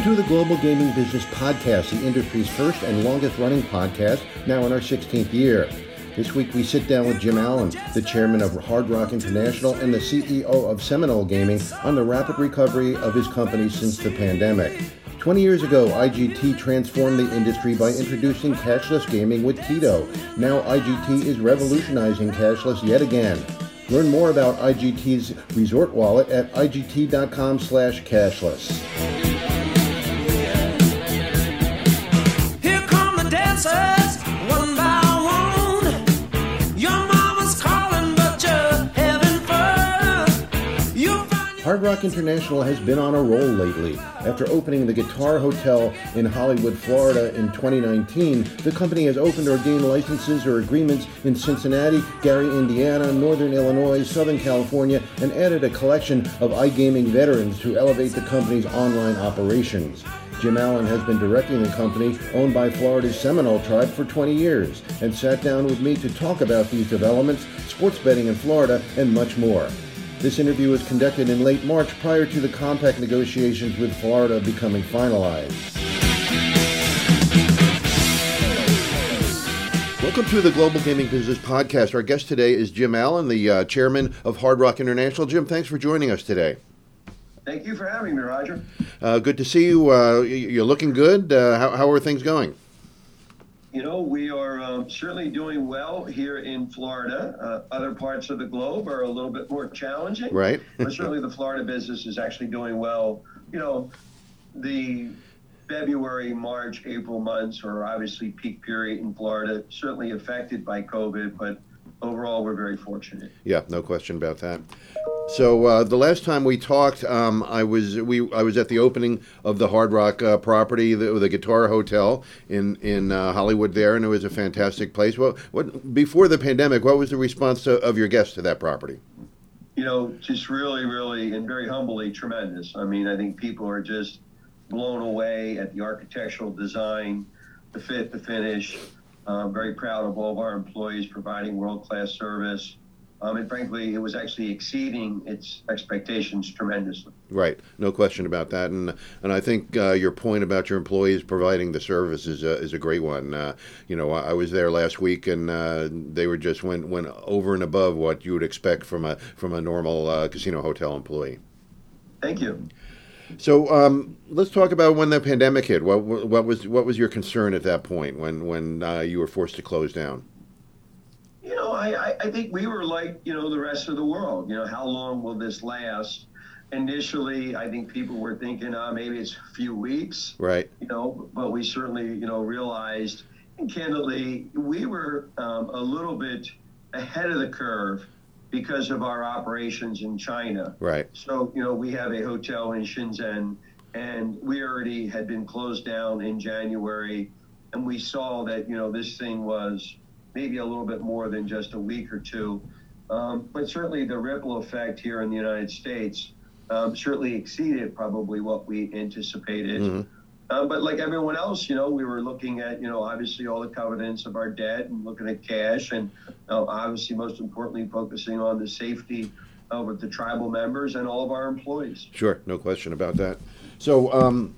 to the Global Gaming Business Podcast, the industry's first and longest running podcast, now in our 16th year. This week we sit down with Jim Allen, the chairman of Hard Rock International and the CEO of Seminole Gaming, on the rapid recovery of his company since the pandemic. 20 years ago, IGT transformed the industry by introducing cashless gaming with Tito. Now IGT is revolutionizing cashless yet again. Learn more about IGT's resort wallet at igt.com/cashless. Here come the dancers, one by one. Your mama's calling, but you're having fun. Hard Rock International has been on a roll lately. After opening the Guitar Hotel in Hollywood, Florida in 2019, the company has opened or gained licenses or agreements in Cincinnati, Gary, Indiana, Northern Illinois, Southern California, and added a collection of iGaming veterans to elevate the company's online operations. Jim Allen has been directing the company, owned by Florida's Seminole tribe, for 20 years, and sat down with me to talk about these developments, sports betting in Florida, and much more. This interview was conducted in late March prior to the compact negotiations with Florida becoming finalized. Welcome to the Global Gaming Business Podcast. Our guest today is Jim Allen, the chairman of Hard Rock International. Jim, thanks for joining us today. Thank you for having me, Roger. Good to see you. You're looking good. How are things going? You know, we are certainly doing well here in Florida. Other parts of the globe are a little bit more challenging. Right. But certainly the Florida business is actually doing well. You know, the February, March, April months are obviously peak period in Florida, certainly affected by COVID, but overall we're very fortunate. Yeah, no question about that. So the last time we talked, I was at the opening of the Hard Rock property, the Guitar Hotel in Hollywood there, and it was a fantastic place. Well, before the pandemic, what was the response of your guests to that property? You know, just really, really, and very humbly tremendous. I mean, I think people are just blown away at the architectural design, the fit, the finish. Very proud of all of our employees providing world-class service. And frankly, it was actually exceeding its expectations tremendously. Right, no question about that. And I think your point about your employees providing the service is a great one. You know, I was there last week, and they were just went over and above what you would expect from a normal casino hotel employee. Thank you. So let's talk about when the pandemic hit. What was your concern at that point when you were forced to close down? You know, I think we were like, you know, the rest of the world. You know, how long will this last? Initially, I think people were thinking, maybe it's a few weeks. Right. You know, but we certainly, you know, realized, and candidly, we were a little bit ahead of the curve because of our operations in China. Right. So, you know, we have a hotel in Shenzhen, and we already had been closed down in January, and we saw that, you know, this thing was maybe a little bit more than just a week or two. But certainly the ripple effect here in the United States certainly exceeded probably what we anticipated. Mm-hmm. But like everyone else, you know, we were looking at, you know, obviously all the covenants of our debt and looking at cash and obviously most importantly focusing on the safety of the tribal members and all of our employees. Sure, no question about that. So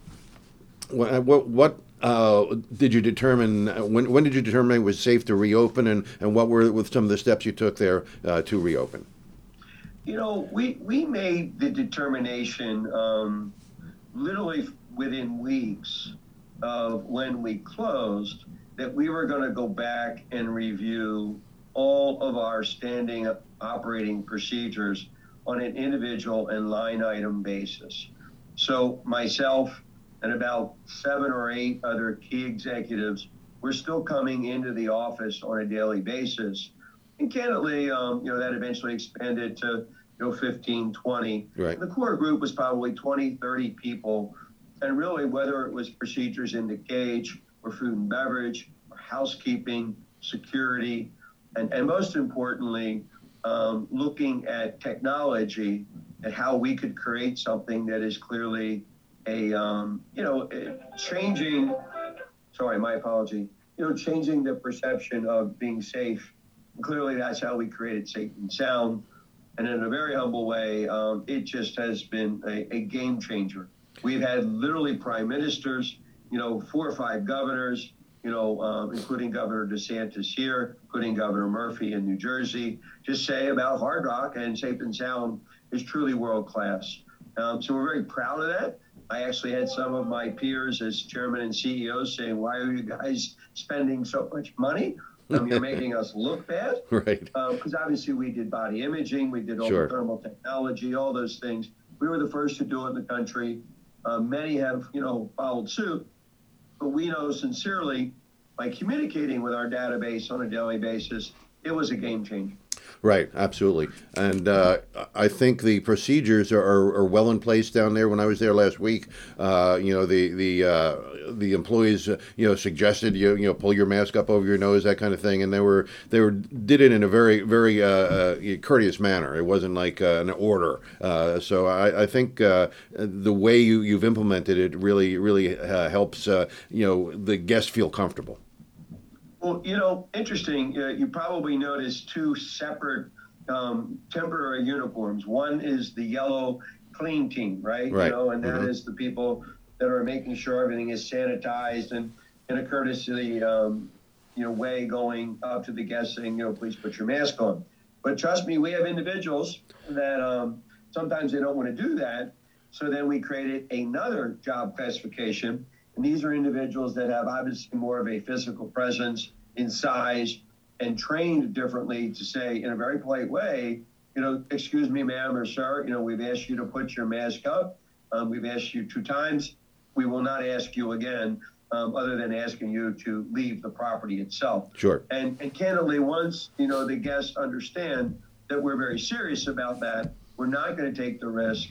what did you determine, when did you determine it was safe to reopen, and what were with some of the steps you took there to reopen? You know, we made the determination literally within weeks of when we closed that we were going to go back and review all of our standing operating procedures on an individual and line item basis. So myself and about 7 or 8 other key executives were still coming into the office on a daily basis. And candidly, you know, that eventually expanded to, you know, 15, 20. Right. The core group was probably 20, 30 people. And really, whether it was procedures in the cage or food and beverage or housekeeping, security, and most importantly, looking at technology and how we could create something that is clearly changing the perception of being safe. And clearly that's how we created Safe and Sound. And in a very humble way, it just has been a game changer. We've had literally prime ministers, 4 or 5 governors, including Governor DeSantis here, including Governor Murphy in New Jersey, just say about Hard Rock and Safe and Sound is truly world class. So we're very proud of that. I actually had some of my peers as chairman and CEOs saying, why are you guys spending so much money? You're making us look bad. Right. Because obviously we did body imaging, we did all the thermal technology, all those things. We were the first to do it in the country. Many have, followed suit. But we know sincerely, by communicating with our database on a daily basis, it was a game changer. Right, absolutely. And I think the procedures are well in place down there. When I was there last week, the employees suggested you pull your mask up over your nose, that kind of thing, and they did it in a very very courteous manner. It wasn't like an order. So I think the way you've implemented it really helps the guests feel comfortable. Well, interesting. You probably noticed 2 separate temporary uniforms. One is the yellow clean team, right? Right. And that is the people that are making sure everything is sanitized and in a courtesy, way going up to the guests saying, please put your mask on. But trust me, we have individuals that sometimes they don't want to do that. So then we created another job classification. And these are individuals that have obviously more of a physical presence in size and trained differently to say in a very polite way, excuse me, ma'am or sir, we've asked you to put your mask up. We've asked you 2 times. We will not ask you again, other than asking you to leave the property itself. Sure. And candidly, once, the guests understand that we're very serious about that, we're not going to take the risk.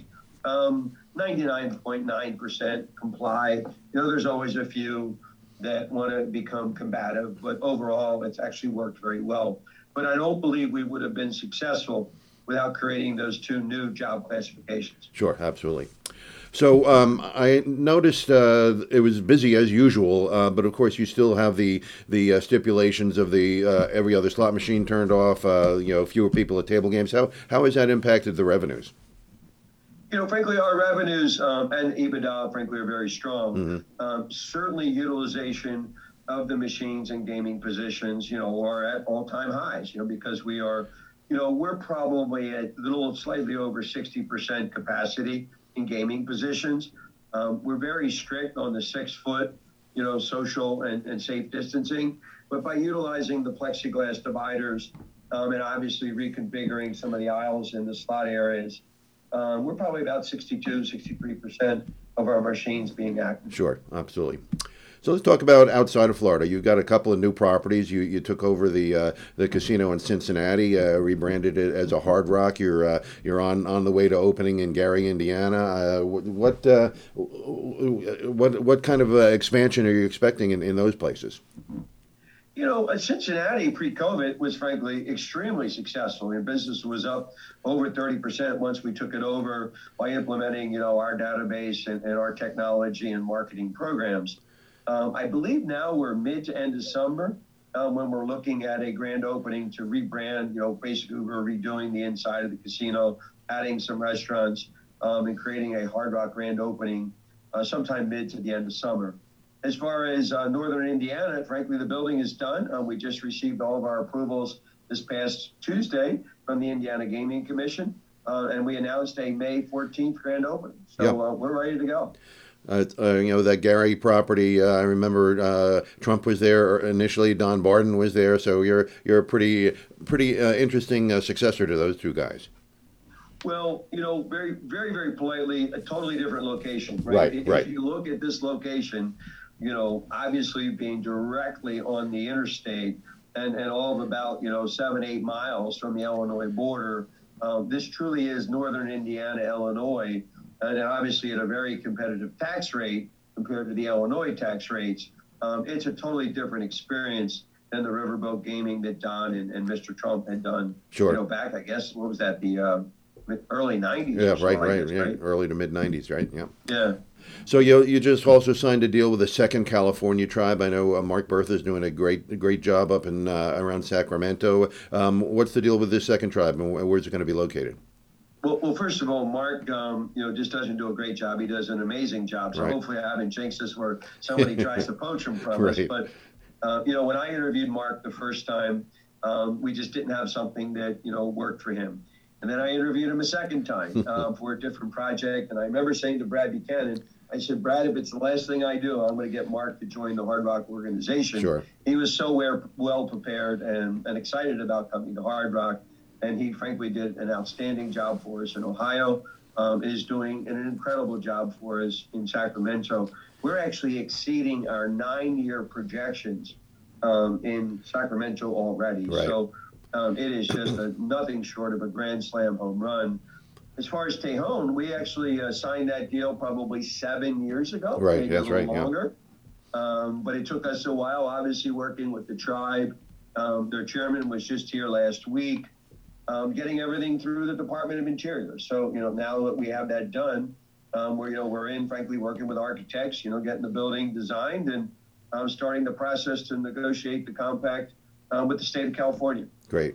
99.9% comply. There's always a few that want to become combative, but overall, it's actually worked very well. But I don't believe we would have been successful without creating those 2 new job classifications. Sure, absolutely. So I noticed it was busy as usual, but of course you still have the stipulations of the every other slot machine turned off, fewer people at table games. How has that impacted the revenues? Frankly, our revenues and EBITDA, frankly, are very strong. Mm-hmm. Certainly, utilization of the machines and gaming positions, are at all-time highs, because we are, we're probably at slightly over 60% capacity in gaming positions. We're very strict on the 6-foot, social and safe distancing. But by utilizing the plexiglass dividers and obviously reconfiguring some of the aisles in the slot areas, we're probably about 63% of our machines being active. Sure, absolutely. So let's talk about outside of Florida. You've got a couple of new properties. You took over the casino in Cincinnati, rebranded it as a Hard Rock. You're on the way to opening in Gary, Indiana. What kind of expansion are you expecting in those places? Cincinnati pre-COVID was frankly extremely successful. Your business was up over 30% once we took it over by implementing, our database and our technology and marketing programs. I believe now we're mid to end of summer when we're looking at a grand opening to rebrand. Basically we're redoing the inside of the casino, adding some restaurants, and creating a Hard Rock grand opening sometime mid to the end of summer. As far as Northern Indiana, frankly, the building is done. We just received all of our approvals this past Tuesday from the Indiana Gaming Commission, and we announced a May 14th grand opening. So we're ready to go. That Gary property, I remember Trump was there initially, Don Barden was there, so you're a pretty interesting successor to those 2 guys. Well, very, very, very politely, a totally different location, right? If you look at this location, obviously being directly on the interstate and all of about, 7-8 miles from the Illinois border, this truly is Northern Indiana, Illinois, and obviously at a very competitive tax rate compared to the Illinois tax rates. It's a totally different experience than the riverboat gaming that Don and Mr. Trump had done. Sure. Back, I guess, what was that, the early 90s? Yeah, right. Early to mid 90s, right? Yeah. Yeah. So you just also signed a deal with the Second California Tribe. I know Mark Bertha's doing a great job up in around Sacramento. What's the deal with this Second Tribe, and where's it going to be located? Well, first of all, Mark, just doesn't do a great job. He does an amazing job. So Right. hopefully I haven't jinxed this where somebody tries to poach him from us. Right. But, when I interviewed Mark the first time, we just didn't have something that, worked for him. And then I interviewed him a second time for a different project. And I remember saying to Brad Buchanan, I said, Brad, if it's the last thing I do, I'm going to get Mark to join the Hard Rock organization. Sure. He was so well prepared and excited about coming to Hard Rock. And he frankly did an outstanding job for us in Ohio, is doing an incredible job for us in Sacramento. We're actually exceeding our 9-year projections in Sacramento already. Right. So it is just nothing short of a grand slam home run. As far as Tejon, we actually signed that deal probably 7 years ago. Right, maybe that's a little right, yeah. longer. But it took us a while, obviously working with the tribe. Their chairman was just here last week. Getting everything through the Department of Interior. So, now that we have that done, we're in, frankly, working with architects, getting the building designed and starting the process to negotiate the compact with the state of California. Great.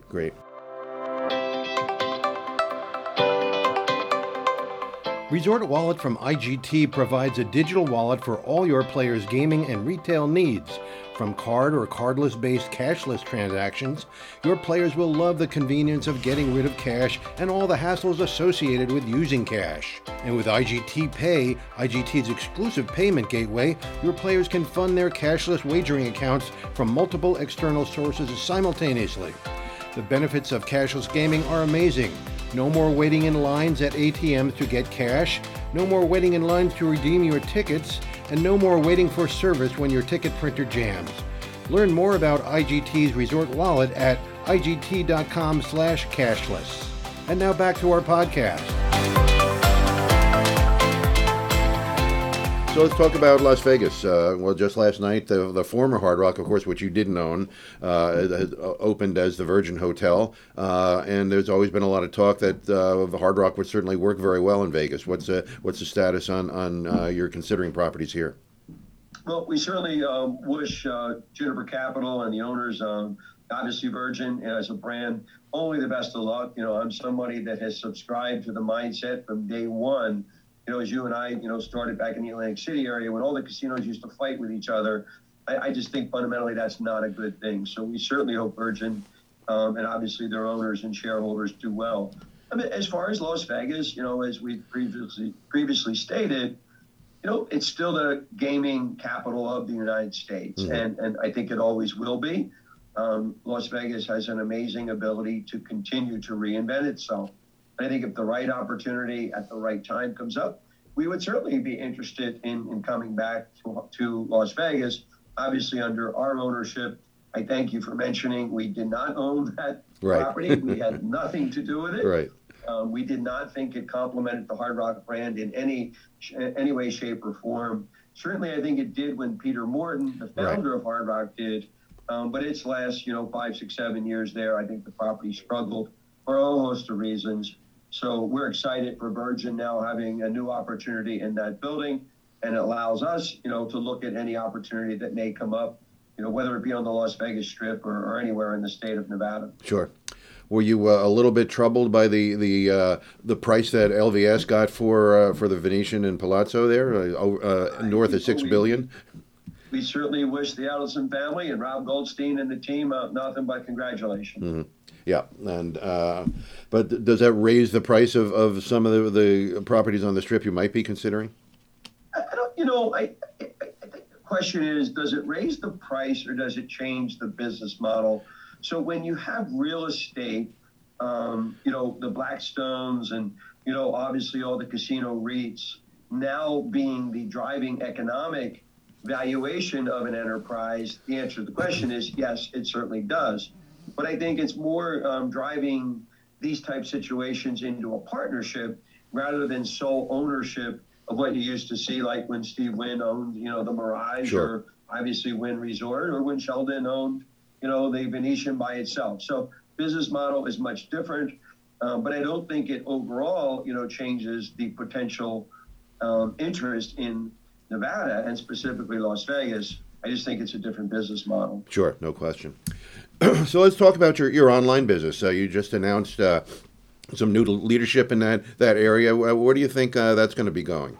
Resort Wallet from IGT provides a digital wallet for all your players' gaming and retail needs. From card or cardless-based cashless transactions, your players will love the convenience of getting rid of cash and all the hassles associated with using cash. And with IGT Pay, IGT's exclusive payment gateway, your players can fund their cashless wagering accounts from multiple external sources simultaneously. The benefits of cashless gaming are amazing. No more waiting in lines at ATMs to get cash, no more waiting in lines to redeem your tickets, and no more waiting for service when your ticket printer jams. Learn more about IGT's Resort Wallet at igt.com/cashless. And now back to our podcast. So let's talk about Las Vegas. Just last night, the former Hard Rock, of course, which you didn't own, has opened as the Virgin Hotel. And there's always been a lot of talk that the Hard Rock would certainly work very well in Vegas. What's the status on your considering properties here? Well, we certainly wish Juniper Capital and the owners, obviously Virgin as a brand, only the best of luck. I'm somebody that has subscribed to the mindset from day one. As you and I, started back in the Atlantic City area when all the casinos used to fight with each other, I just think fundamentally that's not a good thing. So we certainly hope Virgin and obviously their owners and shareholders do well. I mean, as far as Las Vegas, as we previously stated, it's still the gaming capital of the United States, and I think it always will be. Las Vegas has an amazing ability to continue to reinvent itself. I think if the right opportunity at the right time comes up, we would certainly be interested in coming back to Las Vegas, obviously under our ownership. I thank you for mentioning we did not own that property. We had nothing to do with it. Right. We did not think it complemented the Hard Rock brand in any way, shape, or form. Certainly, I think it did when Peter Morton, the founder of Hard Rock, did. But its last, 5, 6, 7 years there, I think the property struggled for a whole host of reasons. So we're excited for Virgin now having a new opportunity in that building, and it allows us, to look at any opportunity that may come up, whether it be on the Las Vegas Strip or anywhere in the state of Nevada. Sure. Were you a little bit troubled by the price that LVS got for the Venetian and Palazzo there, north of $6 billion? We certainly wish the Adelson family and Rob Goldstein and the team nothing but congratulations. Mm-hmm. Yeah, and but does that raise the price of some of the properties on the Strip you might be considering? I think the question is, does it raise the price or does it change the business model? So when you have real estate, the Blackstones and, obviously all the casino REITs now being the driving economic valuation of an enterprise, the answer to the question is yes, it certainly does. But I think it's more driving these type situations into a partnership rather than sole ownership of what you used to see, like when Steve Wynn owned, the Mirage, sure, or obviously Wynn Resort, or when Sheldon owned, the Venetian by itself. So business model is much different, but I don't think it overall, changes the potential interest in Nevada and specifically Las Vegas. I just think it's a different business model. Sure, no question. So let's talk about your online business. You just announced some new leadership in that area. Where do you think that's going to be going?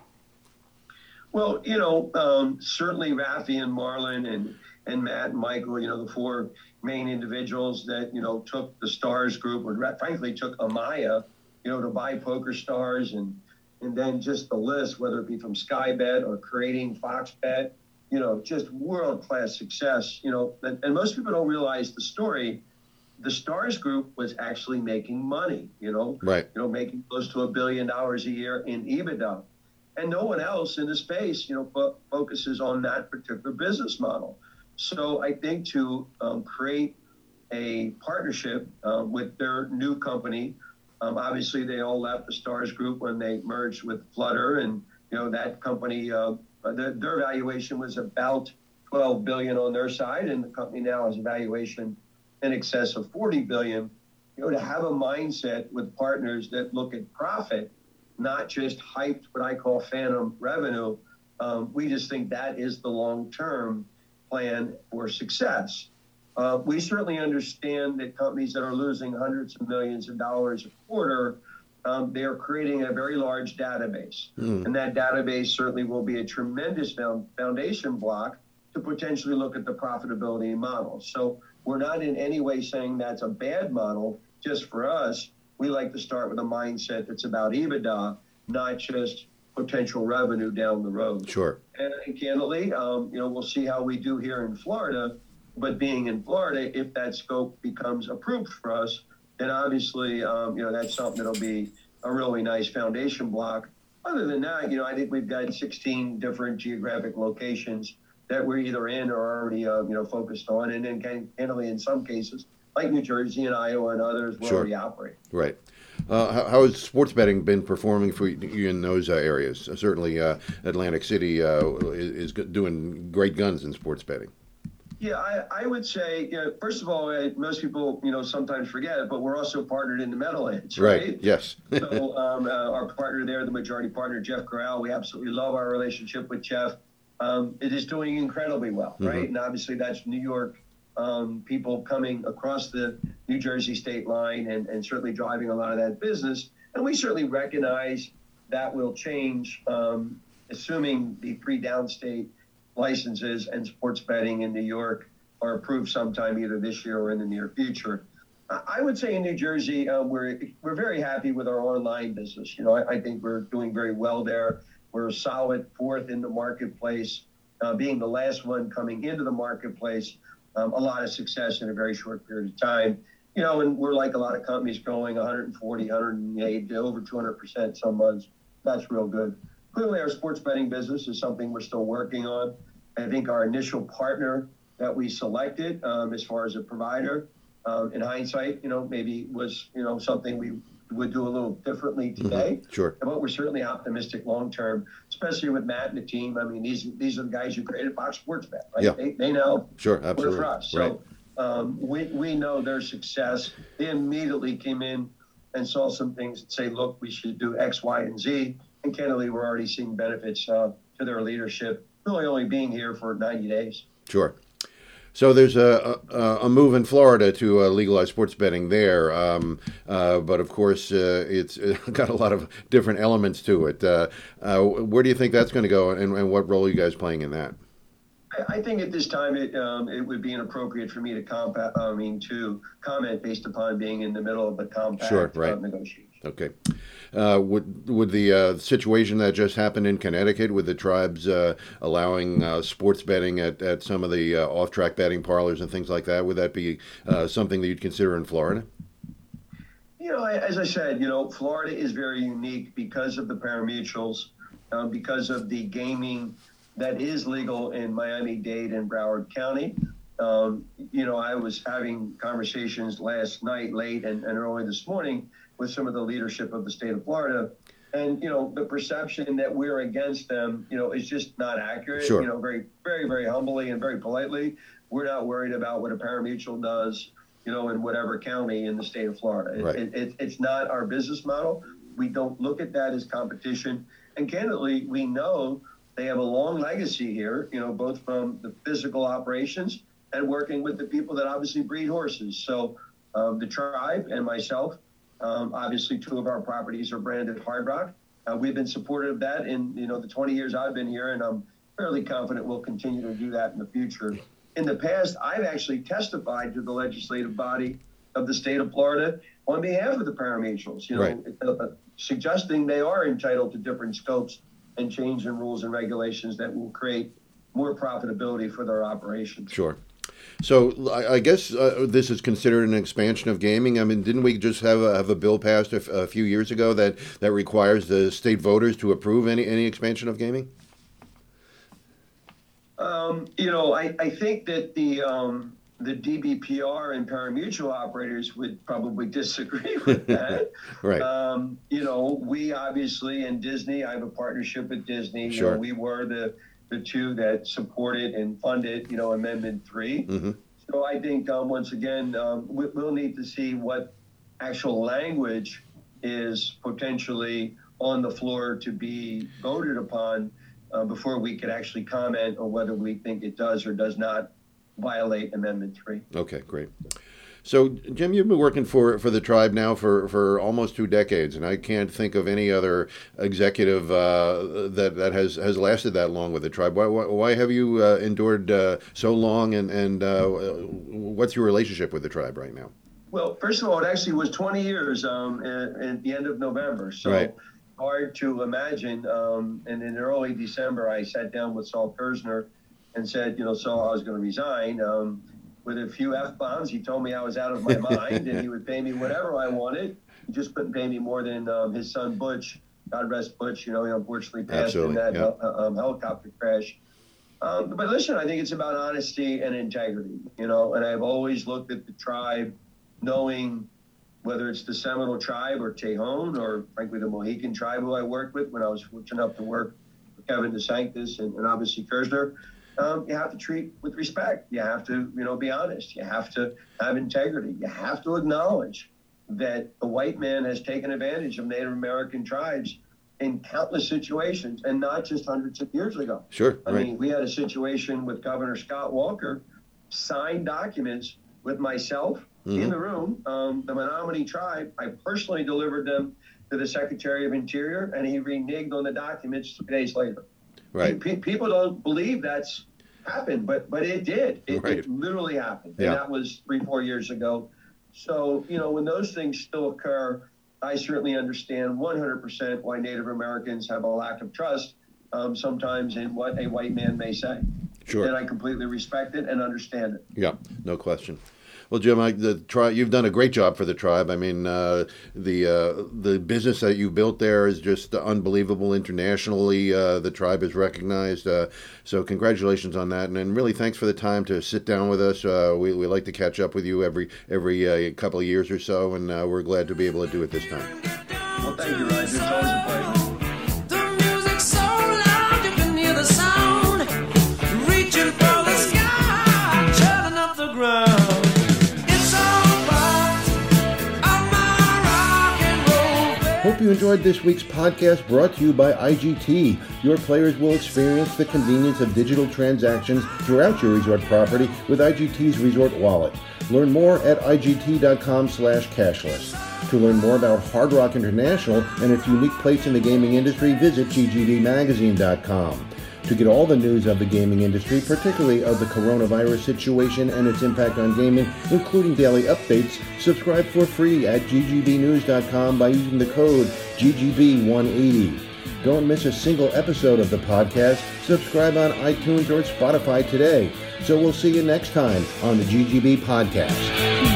Well, certainly Rafi and Marlon and Matt and Michael, the four main individuals that, took the Stars Group, or frankly took Amaya, to buy Poker Stars, and then just the list, whether it be from Sky Bet or creating Fox Bet, just world-class success, and most people don't realize the story. The Stars Group was actually making money, Right. Making close to $1 billion a year in EBITDA. And no one else in the space, focuses on that particular business model. So I think to create a partnership with their new company, obviously they all left the Stars Group when they merged with Flutter, and that company, their valuation was about $12 billion on their side, and the company now has a valuation in excess of $40 billion. To have a mindset with partners that look at profit, not just hyped what I call phantom revenue. We just think that is the long-term plan for success. We certainly understand that companies that are losing hundreds of millions of dollars a quarter, they are creating a very large database. And that database certainly will be a tremendous foundation block to potentially look at the profitability model. So we're not in any way saying that's a bad model. Just for us, we like to start with a mindset that's about EBITDA, not just potential revenue down the road. Sure. And candidly, we'll see how we do here in Florida. But being in Florida, if that scope becomes approved for us, then obviously, that's something that'll be a really nice foundation block. Other than that, I think we've got 16 different geographic locations that we're either in or already, focused on. And then candidly, in some cases, like New Jersey and Iowa and others, we're already operating. Right. How has sports betting been performing for you in those areas? Certainly, Atlantic City is doing great guns in sports betting. Yeah, I would say, first of all, most people, sometimes forget it, but we're also partnered in the Meadowlands, right? Yes. So our partner there, the majority partner, Jeff Corral, we absolutely love our relationship with Jeff. It is doing incredibly well, right? And obviously that's New York people coming across the New Jersey state line and certainly driving a lot of that business. And we certainly recognize that will change, assuming the 3 downstate licenses and sports betting in New York are approved sometime either this year or in the near future. I would say in New Jersey, we're very happy with our online business. I think we're doing very well there. We're a solid 4th in the marketplace, being the last one coming into the marketplace. A lot of success in a very short period of time. And we're like a lot of companies growing 140, 108, over 200% some months. That's real good. Clearly, our sports betting business is something we're still working on. I think our initial partner that we selected as far as a provider, in hindsight, maybe was, something we would do a little differently today. Sure. But we're certainly optimistic long-term, especially with Matt and the team. I mean, these are the guys who created Fox Sports Bet, right? Yeah. They know. Sure, absolutely. For us. Right. So we know their success. They immediately came in and saw some things and say, look, we should do X, Y, and Z. And candidly, we're already seeing benefits to their leadership, really only being here for 90 days. Sure. So there's a move in Florida to legalize sports betting there, but of course it's got a lot of different elements to it. Where do you think that's going to go, and what role are you guys playing in that? I think at this time it would be inappropriate for me to comment based upon being in the middle of the compact negotiation. Okay. Would the situation that just happened in Connecticut with the tribes allowing sports betting at some of the off-track betting parlors and things like that, would that be something that you'd consider in Florida? As I said, Florida is very unique because of the pari-mutuels, because of the gaming that is legal in Miami-Dade and Broward County. I was having conversations last night, late and early this morning, with some of the leadership of the state of Florida. And, the perception that we're against them, is just not accurate. Sure. Very, very, very humbly and very politely, we're not worried about what a pari-mutuel does, in whatever county in the state of Florida. Right. It's not our business model. We don't look at that as competition. And candidly, we know they have a long legacy here, both from the physical operations and working with the people that obviously breed horses. So the tribe and myself, Obviously, 2 of our properties are branded Hard Rock. We've been supportive of that in the 20 years I've been here, and I'm fairly confident we'll continue to do that in the future. In the past, I've actually testified to the legislative body of the state of Florida on behalf of the pari-mutuels, suggesting they are entitled to different scopes and change in rules and regulations that will create more profitability for their operations. Sure. So I guess this is considered an expansion of gaming. I mean, didn't we just have a bill passed a few years ago that requires the state voters to approve any expansion of gaming? I think that the DBPR and pari-mutuel operators would probably disagree with that. Right. We obviously in Disney, I have a partnership with Disney. Sure. We were the 2 that supported and funded, Amendment 3. Mm-hmm. So I think, once again, we'll need to see what actual language is potentially on the floor to be voted upon before we could actually comment on whether we think it does or does not violate Amendment 3. Okay, great. So, Jim, you've been working for the tribe now for almost 2 decades, and I can't think of any other executive that has lasted that long with the tribe. Why have you endured so long, and what's your relationship with the tribe right now? Well, first of all, it actually was 20 years at the end of November, so right. Hard to imagine. And in early December, I sat down with Saul Kersner and said, Saul, I was going to resign. With a few F-bombs, he told me I was out of my mind and he would pay me whatever I wanted. He just couldn't pay me more than his son Butch. God rest Butch. He unfortunately passed in that helicopter crash. But listen, I think it's about honesty and integrity, and I've always looked at the tribe knowing whether it's the Seminole tribe or Tejon or frankly the Mohican tribe who I worked with when I was fortunate enough to work with Kevin DeSanctis and obviously Kersner. You have to treat with respect. You have to, be honest. You have to have integrity. You have to acknowledge that the white man has taken advantage of Native American tribes in countless situations, and not just hundreds of years ago. Sure. I mean, we had a situation with Governor Scott Walker, signed documents with myself in the room, the Menominee tribe. I personally delivered them to the Secretary of Interior, and he reneged on the documents 3 days later. Right. People don't believe that's happened, but it did. It literally happened. And that was 3-4 years ago. So, when those things still occur, I certainly understand 100% why Native Americans have a lack of trust sometimes in what a white man may say. Sure. And I completely respect it and understand it. Yeah, no question. Well, Jim, you've done a great job for the tribe. I mean, the business that you built there is just unbelievable internationally. The tribe is recognized. So congratulations on that. And really, thanks for the time to sit down with us. We like to catch up with you every couple of years or so, and we're glad to be able to do it this time. Well, thank you, Roger. It's always a pleasure. Hope you enjoyed this week's podcast brought to you by IGT. Your players will experience the convenience of digital transactions throughout your resort property with IGT's Resort Wallet. Learn more at IGT.com/cashless. To learn more about Hard Rock International and its unique place in the gaming industry, visit GGBmagazine.com. To get all the news of the gaming industry, particularly of the coronavirus situation and its impact on gaming, including daily updates, subscribe for free at ggbnews.com by using the code GGB180. Don't miss a single episode of the podcast. Subscribe on iTunes or Spotify today. So we'll see you next time on the GGB Podcast.